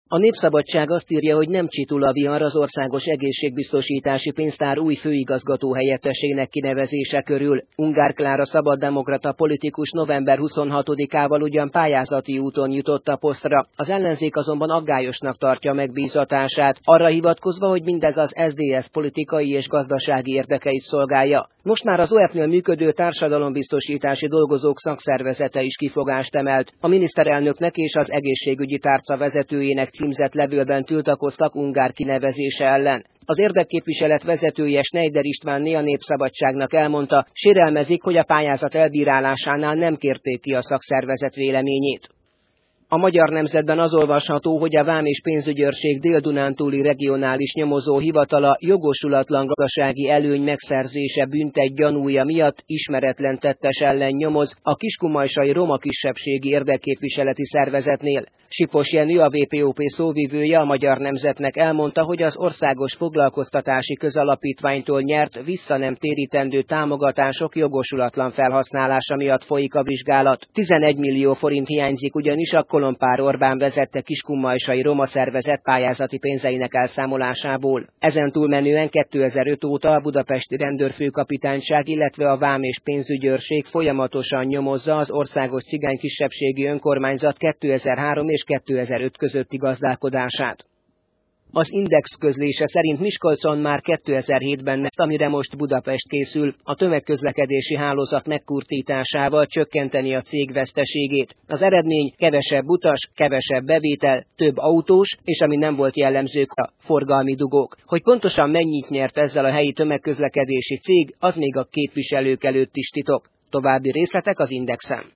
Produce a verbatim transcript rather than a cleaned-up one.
A Népszabadság azt írja, hogy nem csitul a vihar az Országos Egészségbiztosítási Pénztár új főigazgató helyettesének kinevezése körül. Ungár Klára szabaddemokrata politikus november huszonhatodikával ugyan pályázati úton jutott a posztra, az ellenzék azonban aggályosnak tartja megbízatását, arra hivatkozva, hogy mindez az es zé dé es politikai és gazdasági érdekeit szolgálja. Most már az o ef-nél működő társadalombiztosítási dolgozók szakszervezete is kifogást emelt. A miniszterelnöknek és az egészségügyi tárca vezetőjének címzett levélben tiltakoztak Ungár kinevezése ellen. Az érdekképviselet vezetője Schneider Istvánné a Népszabadságnak elmondta, sérelmezik, hogy a pályázat elbírálásánál nem kérték ki a szakszervezet véleményét. A Magyar Nemzetben az olvasható, hogy a Vám és Pénzügyőrség Dél-Dunántúli regionális nyomozó hivatala jogosulatlan gazdasági előny megszerzése bűntegy gyanúja miatt ismeretlen tettes ellen nyomoz a kiskunmalsai roma kisebbségi érdekképviseleti szervezetnél. Sipos Jenő, a vé pé o pé szóvivője a Magyar Nemzetnek elmondta, hogy az Országos Foglalkoztatási Közalapítványtól nyert vissza nem térítendő támogatások jogosulatlan felhasználása miatt folyik a vizsgálat. tizenegy millió forint hiányzik ugyanis a Kolompár Orbán vezette kiskunmalsai roma szervezet pályázati pénzeinek elszámolásából. Ezen túlmenően kétezer-öt óta a budapesti rendőrfőkapitányság, illetve a Vám és Pénzügyőrség folyamatosan nyomozza az Országos Cigány Kisebbségi Önkormányzat kétezer-három és kétezer-öt közötti gazdálkodását. Az Index közlése szerint Miskolcon már kétezer-hétben lesz, amire most Budapest készül, a tömegközlekedési hálózat megkurtításával csökkenteni a cég veszteségét. Az eredmény kevesebb utas, kevesebb bevétel, több autós, és ami nem volt jellemző, a forgalmi dugók. Hogy pontosan mennyit nyert ezzel a helyi tömegközlekedési cég, az még a képviselők előtt is titok. További részletek az Indexen.